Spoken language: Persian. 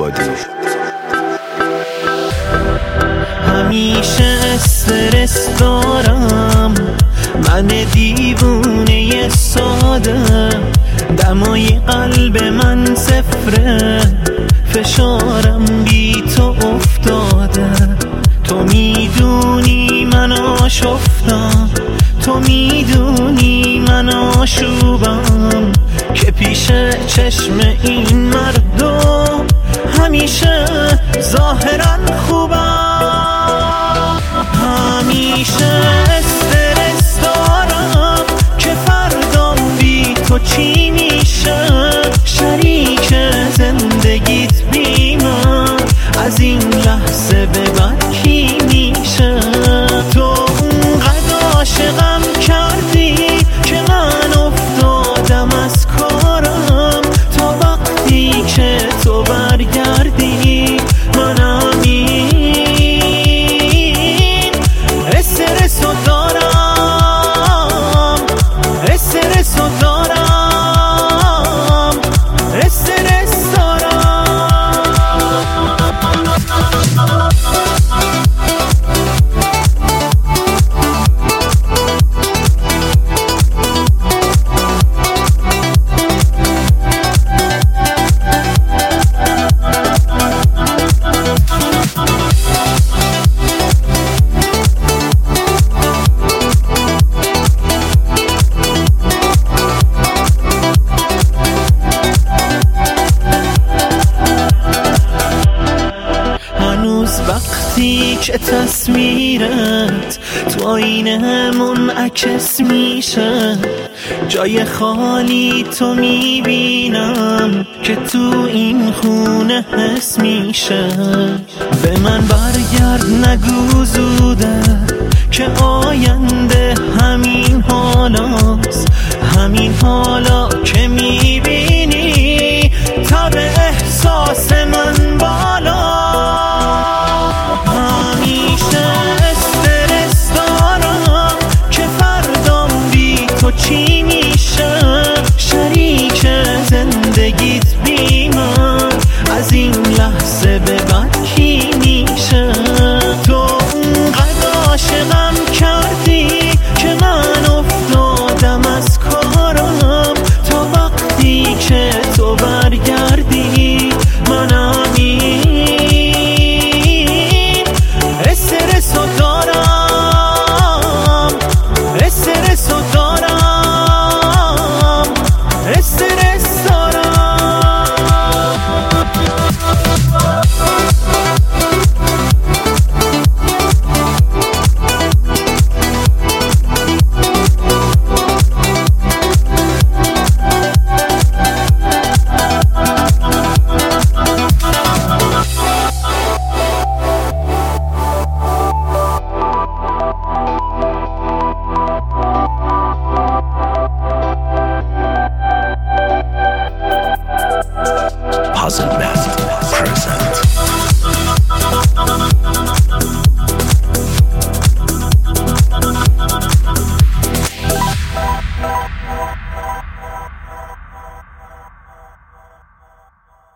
عبادی. همیشه استرس دارم، من دیوونه ساده، دمای قلب من صفره، فشارم بی تو افتاده. تو میدونی من آشفتم، تو میدونی من آشوبم، که پیش چشم این مردم همیشه ظاهرا خوبم. همیشه استرس دارم که فردام بی تو چی میشه، شریک زندگیت بی من از این لحظه به بعد کی میشه؟ تو اونقدر عاشقم کردی که من افتادم از کارم، تا وقتی که تو برگردی منم این استرسو دارم، استرسو دارم، استرس دارم. وقتی که تصویرت تو آینه منعکس میشه، جای خالی تو میبینم که تو این خونه حس میشه. به من برگرد نگو زوده که آینده همین حالاست، همین حالا که میبینی تب احساس من بالا. چی میشه شریک زندگیت بی من از این لحظه به بعد کی میشه؟ تو اونقدر عاشقم کردی که من افتادم از کارم، تا وقتی که تو برگردی منم این استرسو دارم، استرسو دارم، استرس دارم. Puzzle Band present.